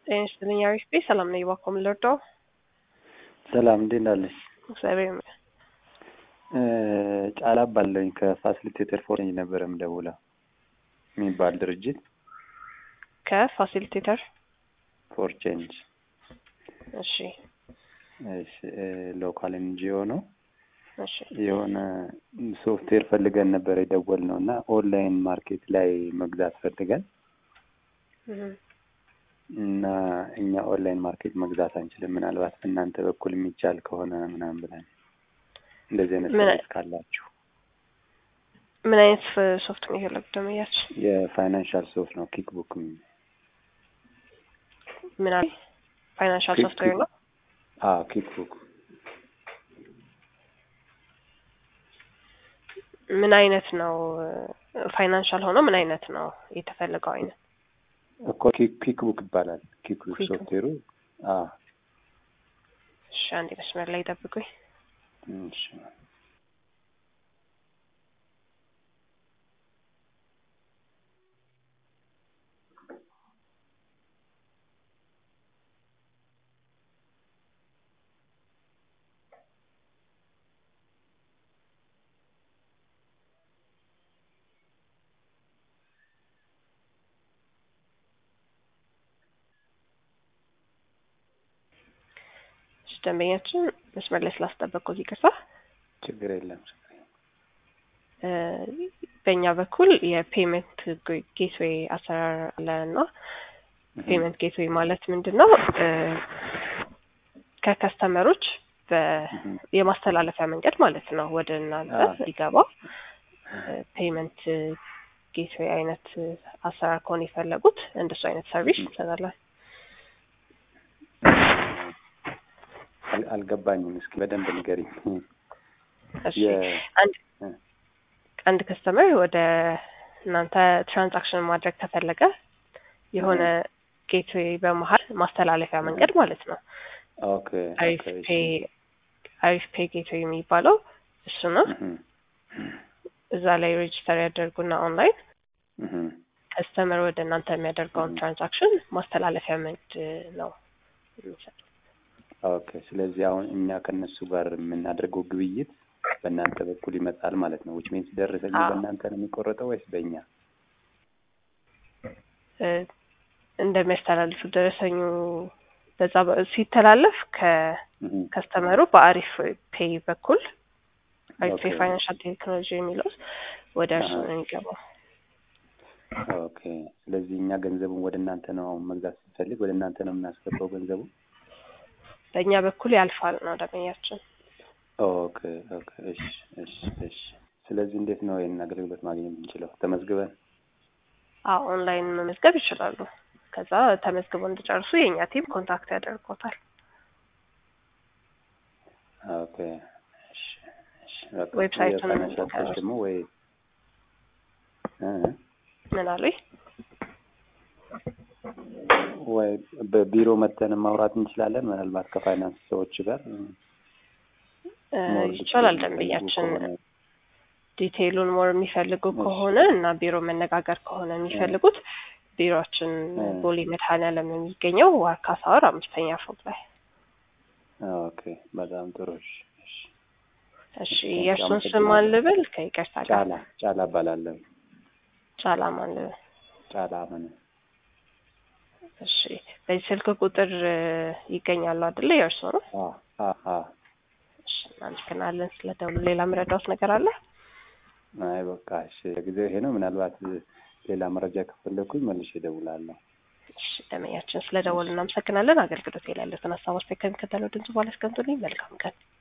ጤና ይስጥልኝ። ሰላም ነኝ። እባክዎ ምን ልርዳው? ሰላም እንዴት ናለሽ? እግዚአብሔር ይመስገን። ጫላ ባለኝ ከፋሲሊቴተር ፎር ቼንጅ ነበር የምደውለው የሚባል ድርጅት ከፋሲሊቴተር ፎር ቼንጅ። እሺ እሺ ሎካል ኤንጂኦ ነው። እሺ የሆነ ሶፍትዌር ፈልገን ነበር የደወልነው እና ኦንላይን ማርኬት ላይ መግዛት ፈልገን እና እኛ ኦንላይን ማርኬት መግዛት አንችልም፣ ምናልባት በእናንተ በኩል የሚቻል ከሆነ ምናምን ብለን እንደዚህ አይነት ሰርቪስ ካላችሁ። ምን አይነት ሶፍት ነው የፈለጉት ደመያች? የፋይናንሻል ሶፍት ነው ኪክ ቡክ። ምን አይ ፋይናንሻል ሶፍትዌር ነው? ኪክ ቡክ። ምን አይነት ነው? ፋይናንሻል ሆኖ ምን አይነት ነው የተፈለገው አይነት? እኮ ኪክ ቡክ ይባላል። ኪክ ቡክ ሶፍትዌሩ። እሺ አንዴ መስመር ላይ ጠብቁኝ። እሺ ደንበኛችን መስመር ላይ ስላስጠበቁት ይቅርታ። ችግር የለም። በእኛ በኩል የፔመንት ጌትዌይ አሰራር አለና ፔመንት ጌትዌይ ማለት ምንድነው? ከከስተመሮች የማስተላለፊያ መንገድ ማለት ነው ወደ እናንተ ሊገባ ፔመንት ጌትዌይ አይነት አሰራር ከሆነ የፈለጉት እንደሱ አይነት ሰርቪስ እንሰጣለን። አልገባኝም። እስኪ በደንብ ንገሪኝ። እሺ አንድ ከስተመር ወደ እናንተ ትራንዛክሽን ማድረግ ከፈለገ የሆነ ጌትዌይ በመሃል ማስተላለፊያ መንገድ ማለት ነው። ኦኬ አሪፍ ፔ ጌትዌይ የሚባለው እሱ ነው። እዛ ላይ ሬጅስተር ያደርጉና ኦንላይን ከስተመር ወደ እናንተ የሚያደርገውን ትራንዛክሽን ማስተላለፊያ መንገድ ነው የሚሰጠው። ኦኬ ስለዚህ አሁን እኛ ከነሱ ጋር የምናደርገው ግብይት በእናንተ በኩል ይመጣል ማለት ነው። which means ደረሰኝ በእናንተ ነው የሚቆረጠው ወይስ በእኛ? እንደሚያስተላልፉ ደረሰኙ በዛ ሲተላለፍ ከከስተመሩ በአሪፍ ፔይ በኩል አሪፍ ፔይ ፋይናንሻል ቴክኖሎጂ የሚለው ወደ እርሱ ነው የሚገባው። ኦኬ ስለዚህ እኛ ገንዘቡን ወደ እናንተ ነው አሁን መግዛት ስንፈልግ ወደ እናንተ ነው የምናስገባው ገንዘቡ? በእኛ በኩል ያልፋል ነው ደንበኛችን። ኦኬ እሺ። ስለዚህ እንዴት ነው ይሄን አገልግሎት ማግኘት የምንችለው? ተመዝግበን? ኦንላይን መመዝገብ ይችላሉ። ከዛ ተመዝግበው እንደጨርሱ የኛ ቲም ኮንታክት ያደርጎታል። ኦኬ እሺ። ዌብሳይቱን ደግሞ ወይ ምን አሉኝ? ወይ በቢሮ መተን ማውራት እንችላለን ምናልባት ከፋይናንስ ሰዎች ጋር ይቻላል። ደንበኛችን ዲቴይሉን ሞር የሚፈልጉ ከሆነ እና ቢሮ መነጋገር ከሆነ የሚፈልጉት ቢሮአችን ቦሌ መድኃኒዓለም የሚገኘው ዋርካ ሳወር 5ኛ ፎቅ ላይ። ኦኬ በጣም ጥሩ። እሺ የእርሱን ስም ማን ልበል? ከይቅርታ ጋር ጫላ እባላለሁ። ጫላ ማን ልበል? ጫላ ማን? እሺ በዚህ ስልክ ቁጥር ይገኛሉ አይደለ? የእርሱ ነው? እሺ እናመሰግናለን ስለደውሉ። ሌላ መረዳት ነገር አለ? አይ በቃ እሺ ለጊዜው ይሄ ነው። ምናልባት ሌላ መረጃ ከፈለኩኝ መልሼ እደውላለሁ። እሺ ደመኛችን ስለደወሉ እናመሰግናለን። አገልግሎት ላይ ያለውን ሀሳብ አስተያየት ከሚከተለው ድምጽ ባለ አስቀምጡልኝ። መልካም ቀን።